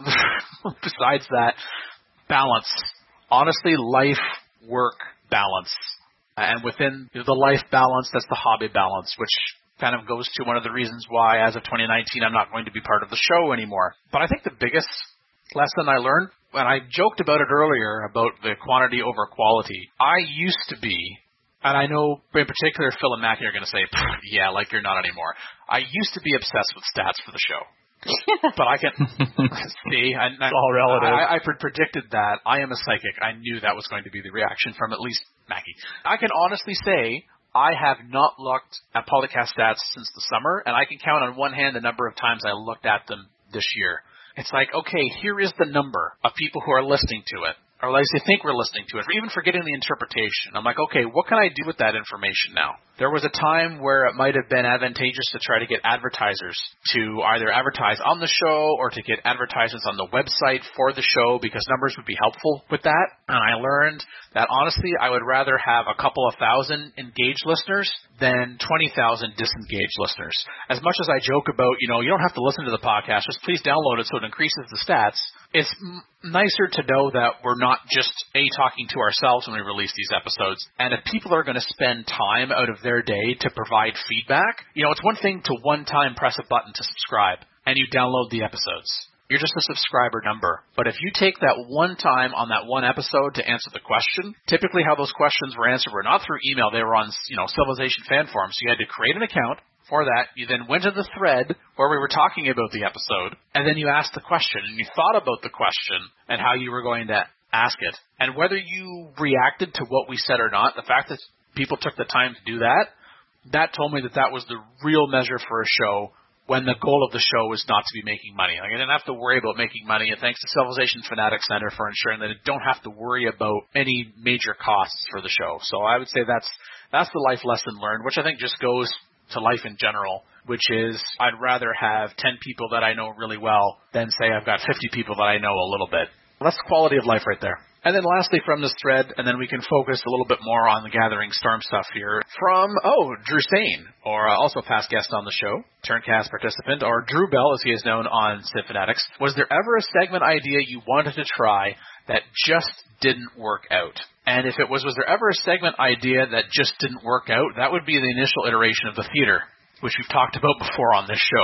Besides that, balance. Honestly, life-work balance. And within the life balance, that's the hobby balance, which kind of goes to one of the reasons why, as of 2019, I'm not going to be part of the show anymore. But I think the biggest lesson I learned, and I joked about it earlier, about the quantity over quality. I used to be, and I know in particular Phil and Mackie are going to say, yeah, like you're not anymore. I used to be obsessed with stats for the show. But I can see, it's all relative. I predicted that. I am a psychic. I knew that was going to be the reaction from at least Mackie. I can honestly say I have not looked at Polycast stats since the summer, and I can count on one hand the number of times I looked at them this year. It's like, okay, here is the number of people who are listening to it, or at least they think we're listening to it, or even forgetting the interpretation. I'm like, okay, what can I do with that information now? There was a time where it might have been advantageous to try to get advertisers to either advertise on the show or to get advertisements on the website for the show because numbers would be helpful with that. And I learned that, honestly, I would rather have a couple of thousand engaged listeners than 20,000 disengaged listeners. As much as I joke about, you don't have to listen to the podcast, just please download it so it increases the stats, it's nicer to know that we're not just talking to ourselves when we release these episodes. And if people are going to spend time out of their day to provide feedback, it's one thing to one time press a button to subscribe and you download the episodes. You're just a subscriber number. But if you take that one time on that one episode to answer the question, typically how those questions were answered were not through email, they were on, Civilization fan forums. So you had to create an account. For that, you then went to the thread where we were talking about the episode, and then you asked the question, and you thought about the question and how you were going to ask it. And whether you reacted to what we said or not, the fact that people took the time to do that, that told me that that was the real measure for a show when the goal of the show was not to be making money. Like, I didn't have to worry about making money, and thanks to Civilization Fanatics Center for ensuring that I don't have to worry about any major costs for the show. So I would say that's the life lesson learned, which I think just goes to life in general, which is I'd rather have 10 people that I know really well than say I've got 50 people that I know a little bit. That's quality of life right there. And then lastly from this thread, and then we can focus a little bit more on the Gathering Storm stuff here, from, Drew Stain, or also past guest on the show, Turncast participant, or Drew Bell as he is known on Civ Fanatics. Was there ever a segment idea you wanted to try that just didn't work out? And if it was there ever a segment idea that just didn't work out, that would be the initial iteration of the theater, which we've talked about before on this show.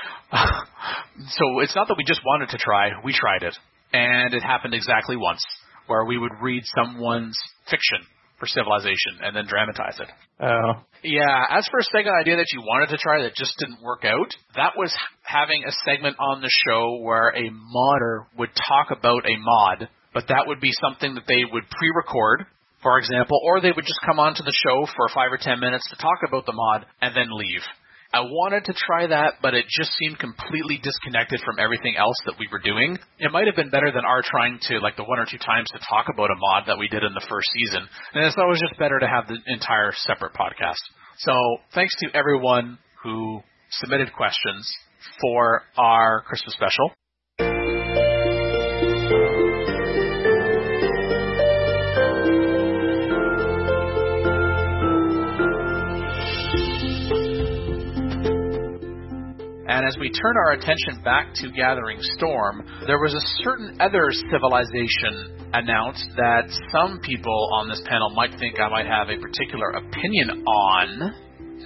So it's not that we just wanted to try, we tried it. And it happened exactly once, where we would read someone's fiction for Civilization and then dramatize it. Oh. Yeah, as for a segment idea that you wanted to try that just didn't work out, that was having a segment on the show where a modder would talk about a mod, but that would be something that they would pre-record, for example, or they would just come onto the show for 5 or 10 minutes to talk about the mod and then leave. I wanted to try that, but it just seemed completely disconnected from everything else that we were doing. It might have been better than our trying to, like, the one or two times to talk about a mod that we did in the first season. And I thought it was just better to have the entire separate podcast. So thanks to everyone who submitted questions for our Christmas special. And as we turn our attention back to Gathering Storm, there was a certain other civilization announced that some people on this panel might think I might have a particular opinion on.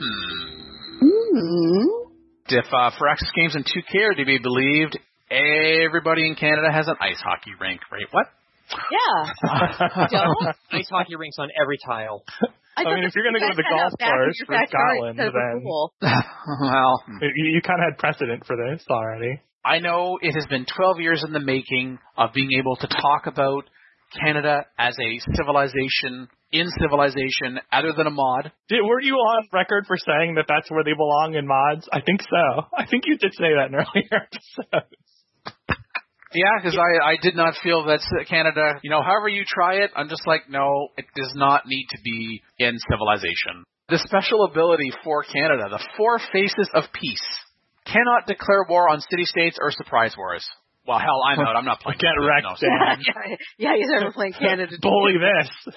If Firaxis Games and 2K are to be believed, everybody in Canada has an ice hockey rink, right? What? Yeah. Don't? Ice hockey rinks on every tile. I mean, if you're going to go to the golf course for Scotland, then well, you kind of had precedent for this already. I know it has been 12 years in the making of being able to talk about Canada as a civilization, in civilization, other than a mod. Were you on record for saying that that's where they belong in mods? I think so. I think you did say that in earlier episodes. Yeah, because I did not feel that Canada, however you try it, I'm just like, no, it does not need to be in civilization. The special ability for Canada, the 4 Faces of Peace, cannot declare war on city-states or surprise wars. Well, hell, I'm out. I'm not playing. Get wrecked, Dan. Yeah, he's never playing Canada. Bully this.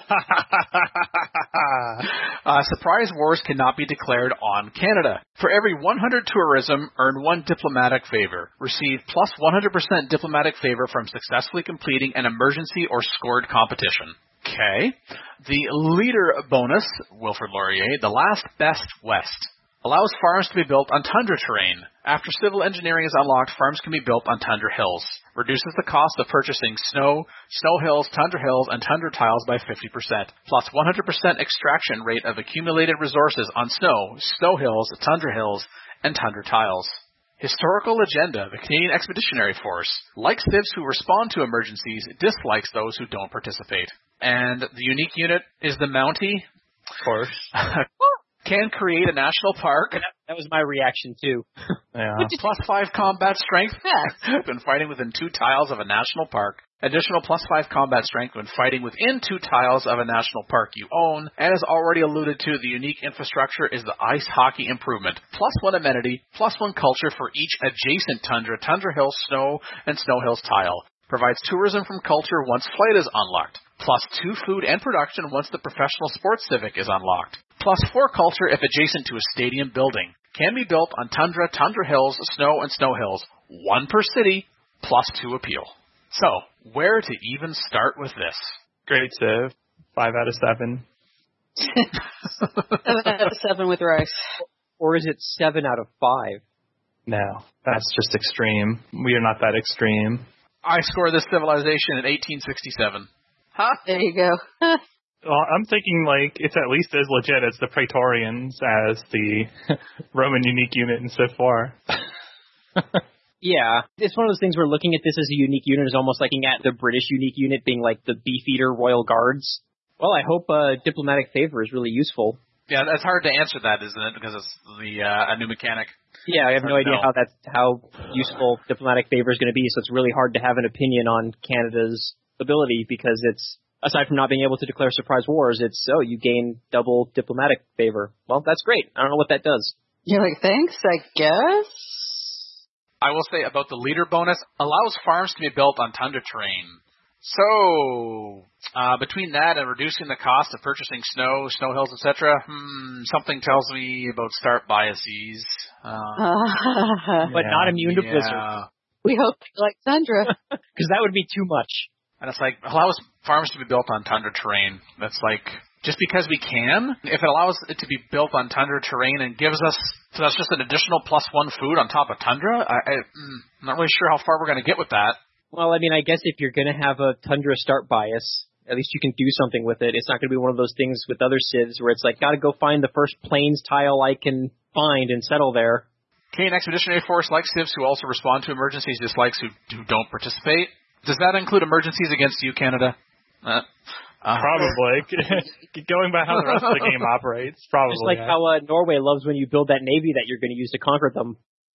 Surprise wars cannot be declared on Canada. For every 100 tourism, earn 1 diplomatic favor. Receive plus 100% diplomatic favor from successfully completing an emergency or scored competition. Okay. The leader bonus, Wilfrid Laurier, the last best west. Allows farms to be built on tundra terrain. After civil engineering is unlocked, farms can be built on tundra hills. Reduces the cost of purchasing snow hills, tundra hills, and tundra tiles by 50%. Plus 100% extraction rate of accumulated resources on snow hills, tundra hills, and tundra tiles. Historical agenda. The Canadian Expeditionary Force, like civs who respond to emergencies, dislikes those who don't participate. And the unique unit is the Mountie. Of course. Can create a national park. That was my reaction, too. Yeah. Plus 5 combat strength when fighting within 2 tiles of a national park. Additional plus 5 combat strength when fighting within 2 tiles of a national park you own. And as already alluded to, the unique infrastructure is the ice hockey improvement. Plus 1 amenity, plus 1 culture for each adjacent tundra hills, snow, and snow hills tile. Provides tourism from culture once flight is unlocked. Plus 2 food and production once the professional sports civic is unlocked. Plus 4 culture if adjacent to a stadium building. Can be built on tundra hills, snow, and snow hills. 1 per city, plus 2 appeal. So, where to even start with this? Great civ. 5 out of 7. 7 out of 7 with rice. Or is it 7 out of 5? No, that's just extreme. We are not that extreme. I scored this civilization in 1867. Huh? There you go. Well, I'm thinking, it's at least as legit as the Praetorians as the Roman unique unit in Civ 4. Yeah, it's one of those things where looking at this as a unique unit is almost like looking at the British unique unit being like the Beefeater Royal Guards. Well, I hope diplomatic favor is really useful. Yeah, that's hard to answer that, isn't it? Because it's a new mechanic. Yeah, I have no idea how useful diplomatic favor is going to be, so it's really hard to have an opinion on Canada's ability because it's, aside from not being able to declare surprise wars, you gain double diplomatic favor. Well, that's great. I don't know what that does. You're like, thanks, I guess? I will say about the leader bonus, allows farms to be built on tundra terrain. So, between that and reducing the cost of purchasing snow hills, etc., something tells me about start biases. But not immune to blizzard. We hope you like tundra. Because that would be too much. And it's like, allows farms to be built on tundra terrain. That's like, just because we can, if it allows it to be built on tundra terrain and gives us, so that's just an additional plus 1 food on top of tundra, I'm not really sure how far we're going to get with that. Well, I mean, I guess if you're going to have a tundra start bias, at least you can do something with it. It's not going to be one of those things with other civs where it's like, got to go find the first plains tile I can find and settle there. Canadian Expeditionary Force likes civs who also respond to emergencies, dislikes who don't participate. Does that include emergencies against you, Canada? Probably. Going by how the rest of the game operates, probably. Just like how Norway loves when you build that navy that you're going to use to conquer them.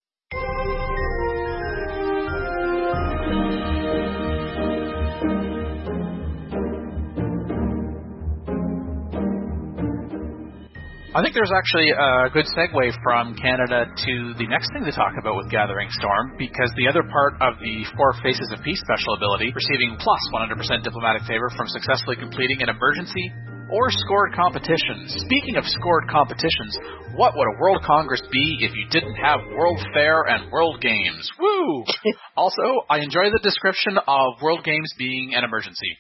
I think there's actually a good segue from Canada to the next thing to talk about with Gathering Storm, because the other part of the Four Faces of Peace special ability, receiving plus 100% diplomatic favor from successfully completing an emergency or scored competition. Speaking of scored competitions, what would a World Congress be if you didn't have World Fair and World Games? Woo! Also, I enjoy the description of World Games being an emergency.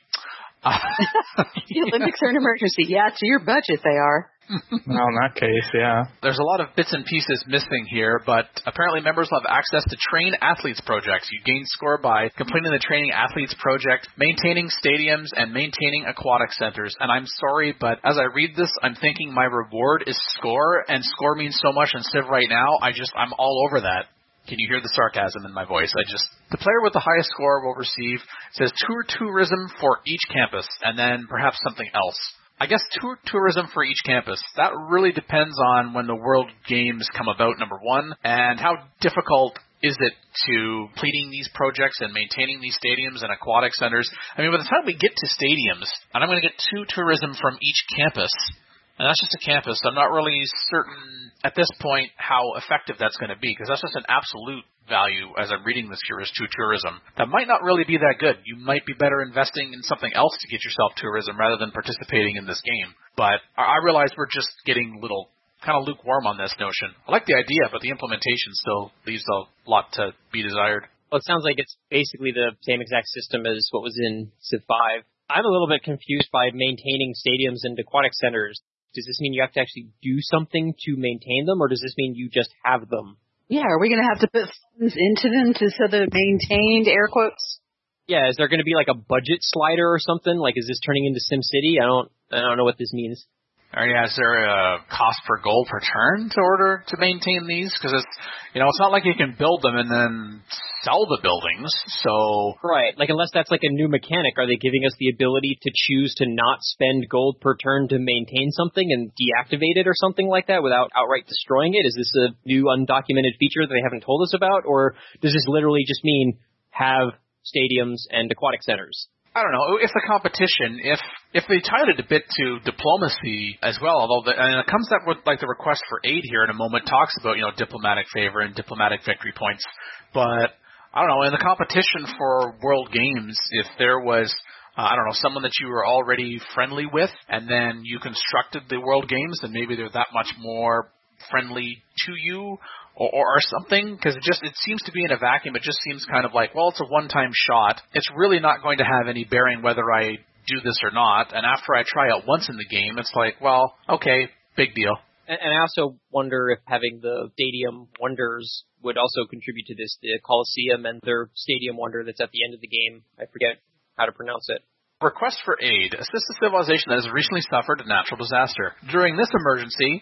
The Olympics are an emergency. Yeah, to your budget they are. Well, in that case, yeah. There's a lot of bits and pieces missing here, but apparently members will have access to Train Athletes projects. You gain score by completing the Training Athletes project, maintaining stadiums, and maintaining aquatic centers. And I'm sorry, but as I read this, I'm thinking my reward is score, and score means so much in Civ right now, I'm all over that. Can you hear the sarcasm in my voice? The player with the highest score will receive, it says, tour tourism for each campus, and then perhaps something else. I guess tour tourism for each campus. That really depends on when the World Games come about, number one, and how difficult is it to completing these projects and maintaining these stadiums and aquatic centers. I mean, by the time we get to stadiums, and I'm going to get tour tourism from each campus, and that's just a campus, I'm not really certain at this point how effective that's going to be, because that's just an absolute value as I'm reading this here is to tourism. That might not really be that good. You might be better investing in something else to get yourself tourism rather than participating in this game. But I realize we're just getting a little kind of lukewarm on this notion. I like the idea, but the implementation still leaves a lot to be desired. Well, it sounds like it's basically the same exact system as what was in Civ 5. I'm a little bit confused by maintaining stadiums and aquatic centers. Does this mean you have to actually do something to maintain them, or does this mean you just have them? Yeah, are we going to have to put funds into them so they're maintained, air quotes? Yeah, is there going to be like a budget slider or something? Like, is this turning into SimCity? I don't know what this means. Or yeah, is there a cost per gold per turn in order to maintain these? Because it's not like you can build them and then sell the buildings. So right, like unless that's like a new mechanic, are they giving us the ability to choose to not spend gold per turn to maintain something and deactivate it or something like that without outright destroying it? Is this a new undocumented feature that they haven't told us about, or does this literally just mean have stadiums and aquatic centers? I don't know. It's a competition. If they tied it a bit to diplomacy as well, although and it comes up with like the request for aid here in a moment talks about diplomatic favor and diplomatic victory points. But I don't know. In the competition for World Games, if there was someone that you were already friendly with, and then you constructed the World Games, then maybe they're that much more friendly to you. Or something, because it seems to be in a vacuum. It just seems kind of like, well, it's a one-time shot. It's really not going to have any bearing whether I do this or not. And after I try it once in the game, it's like, well, okay, big deal. And I also wonder if having the Stadium Wonders would also contribute to this, the Colosseum and their Stadium Wonder that's at the end of the game. I forget how to pronounce it. Request for aid. Assist a civilization that has recently suffered a natural disaster. During this emergency,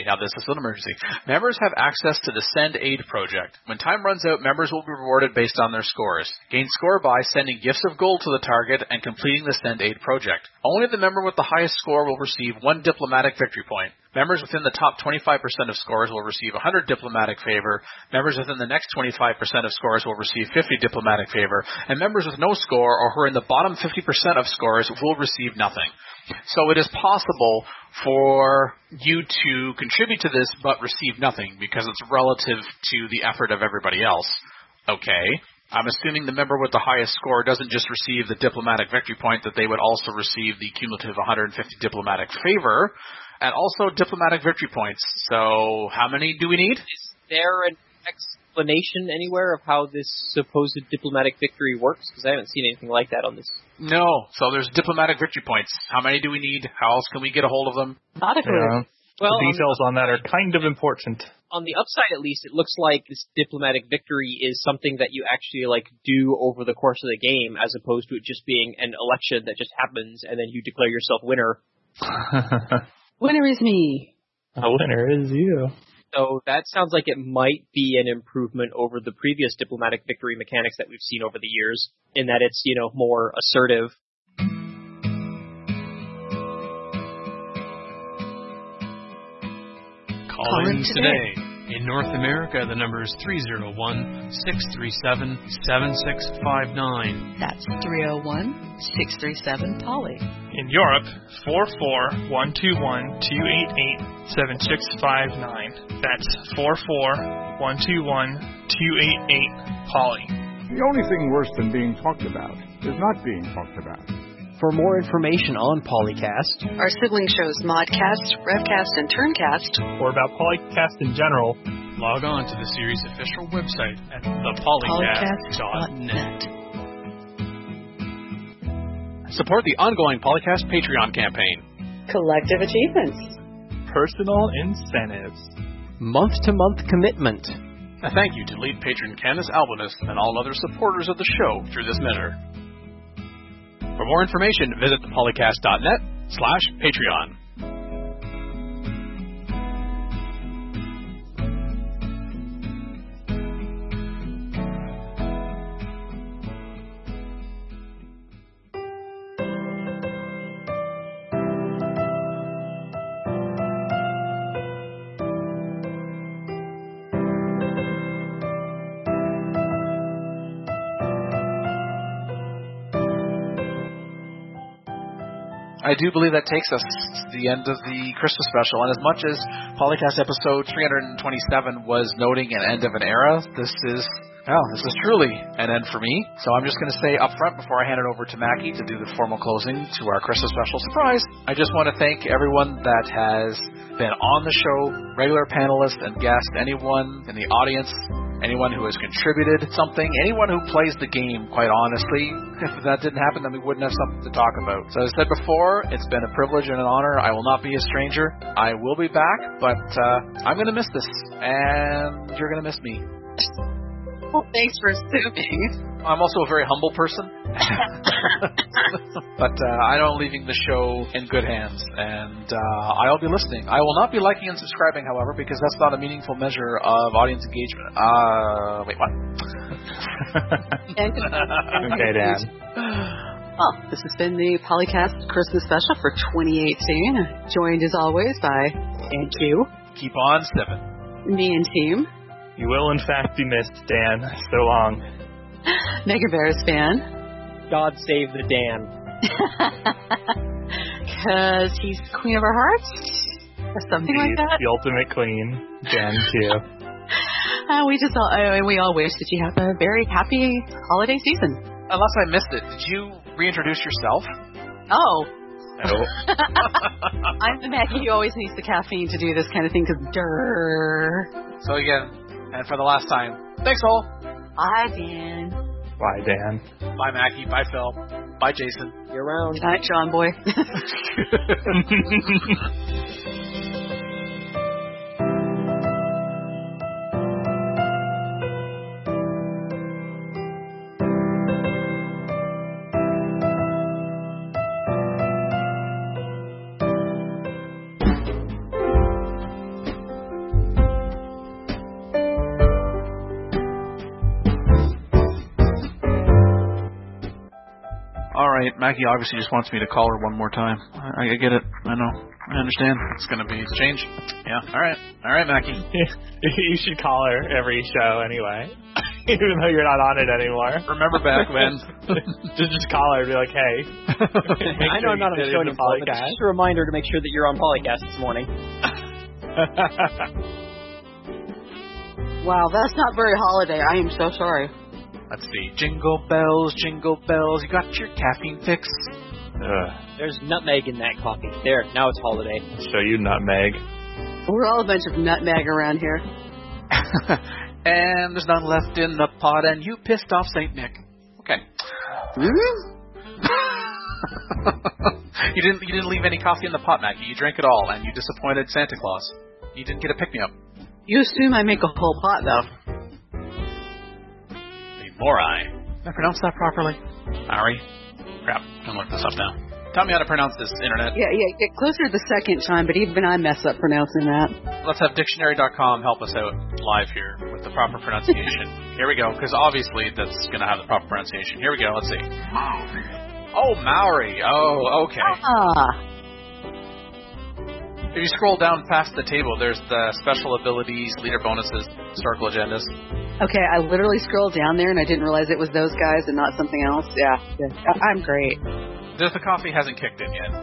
members have access to the Send Aid project. When time runs out, members will be rewarded based on their scores. Gain score by sending gifts of gold to the target and completing the Send Aid project. Only the member with the highest score will receive 1 diplomatic victory point. Members within the top 25% of scores will receive 100 diplomatic favor. Members within the next 25% of scores will receive 50 diplomatic favor. And members with no score or who are in the bottom 50% of scores will receive nothing. So it is possible for you to contribute to this but receive nothing because it's relative to the effort of everybody else. Okay. I'm assuming the member with the highest score doesn't just receive the diplomatic victory point, that they would also receive the cumulative 150 diplomatic favor. And also diplomatic victory points. So how many do we need? Is there an explanation anywhere of how this supposed diplomatic victory works? Because I haven't seen anything like that on this. No. So there's diplomatic victory points. How many do we need? How else can we get a hold of them? Not a clue. Yeah. Well, the details on that are kind of important. On the upside, at least, it looks like this diplomatic victory is something that you actually do over the course of the game, as opposed to it just being an election that just happens and then you declare yourself winner. Winner is me. A winner is you. So that sounds like it might be an improvement over the previous diplomatic victory mechanics that we've seen over the years, in that it's, more assertive. Call in today. In North America, the number is 301-637-7659. That's 301-637-POLY. In Europe, 44121-288-7659. That's 44121-288-POLY. The only thing worse than being talked about is not being talked about. For more information on Polycast, our sibling shows Modcast, Revcast, and Turncast, or about Polycast in general, log on to the series' official website at thepolycast.net. Support the ongoing Polycast Patreon campaign. collective achievements, personal incentives, month-to-month commitment. A thank you to lead patron Candace Albinus and all other supporters of the show through this measure. For more information, visit thepolycast.net/Patreon. I do believe that takes us to the end of the Christmas special, and as much as Polycast episode 327 was noting an end of an era, this is truly an end for me. So I'm just going to say up front before I hand it over to Mackie to do the formal closing to our Christmas special surprise, I just want to thank everyone that has been on the show, regular panelists and guests, anyone in the audience, anyone who has contributed something, anyone who plays the game, quite honestly. If that didn't happen, then we wouldn't have something to talk about. So as I said before, it's been a privilege and an honor. I will not be a stranger. I will be back, but I'm going to miss this, and you're going to miss me. Well, thanks for assuming. I'm also a very humble person, but I know I'm leaving the show in good hands, and I'll be listening. I will not be liking and subscribing, however, because that's not a meaningful measure of audience engagement. Wait, what? Okay, Dan. Well, this has been the Polycast Christmas special for 2018, joined as always by Dan Q. Keep on sipping. Me and team. You will, in fact, be missed, Dan. So long. Mega Bears fan. God save the Dan. Because he's queen of our hearts? Or something like that? The ultimate queen, Dan Q. We all wish that you have a very happy holiday season. Unless I missed it, did you reintroduce yourself? Oh. No. I'm the Mackie who always needs the caffeine to do this kind of thing, because So again, and for the last time, thanks all. Bye, Dan. Bye, Dan. Bye, Mackie. Bye, Phil. Bye, Jason. You're around. Good night, John Boy. Mackie obviously just wants me to call her one more time. I get it. I know. I understand. It's going to be a change. Yeah. All right, Mackie. You should call her every show anyway, even though you're not on it anymore. Remember back when? just call her and be like, hey. I know I'm not on the show anymore, but just a reminder to make sure that you're on Polycast this morning. Wow, that's not very holiday. I am so sorry. Let's see. Jingle bells, you got your caffeine fix? There's nutmeg in that coffee. There, now it's holiday. I'll show you nutmeg. We're all a bunch of nutmeg around here. And there's none left in the pot, and you pissed off St. Nick. Okay. You didn't leave any coffee in the pot, Maggie. You drank it all, and you disappointed Santa Claus. You didn't get a pick-me-up. You assume I make a whole pot, though. Morai. Did I pronounce that properly? Ari? Crap. I'm looking this up now. Tell me how to pronounce this, Internet. Yeah, get closer the second time, but even I mess up pronouncing that. Let's have dictionary.com help us out live here with the proper pronunciation. Here we go, because obviously that's going to have the proper pronunciation. Here we go. Let's see. Maori. Oh, Maori. Oh, okay. If you scroll down past the table, there's the special abilities, leader bonuses, historical agendas. Okay, I literally scrolled down there and I didn't realize it was those guys and not something else. Yeah. I'm great. The coffee hasn't kicked in yet.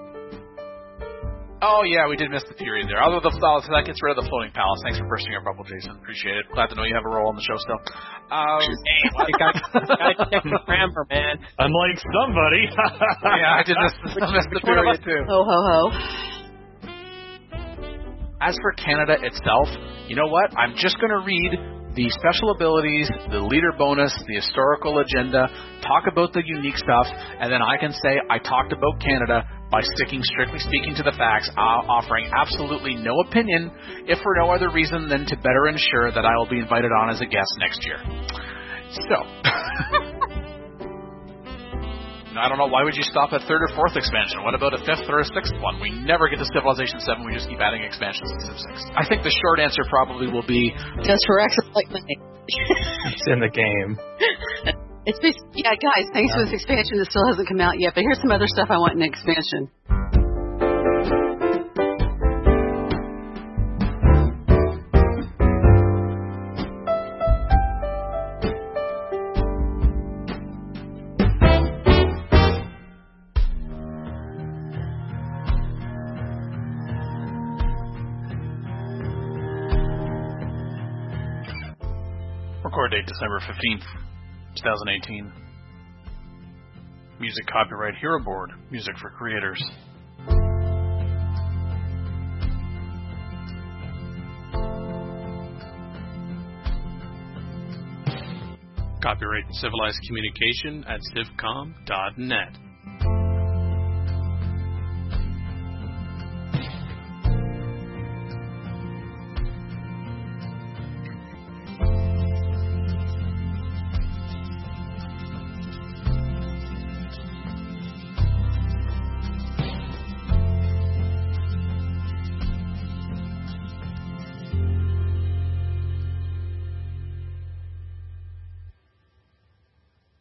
Oh, yeah, we did miss the period there. Although that gets rid of the floating palace. Thanks for bursting our bubble, Jason. Appreciate it. Glad to know you have a role on the show still. You gotta check the grammar, man. Unlike somebody. Yeah, I did miss the period, too. Ho, ho, ho. As for Canada itself, you know what? I'm just going to read the special abilities, the leader bonus, the historical agenda, talk about the unique stuff, and then I can say I talked about Canada by sticking strictly speaking to the facts, offering absolutely no opinion, if for no other reason than to better ensure that I will be invited on as a guest next year. So, I don't know, why would you stop at 3rd or 4th expansion? What about a 5th or a 6th one? We never get to Civilization 7, we just keep adding expansions to Civ 6. I think the short answer probably will be... Just for extra like money. It's in the game. It's basically, yeah, guys, thanks for this expansion that still hasn't come out yet, but here's some other stuff I want in the expansion. Record date December 15th, 2018. Music copyright Hero Board. Music for creators. Copyright Civilized Communication at civcom.net.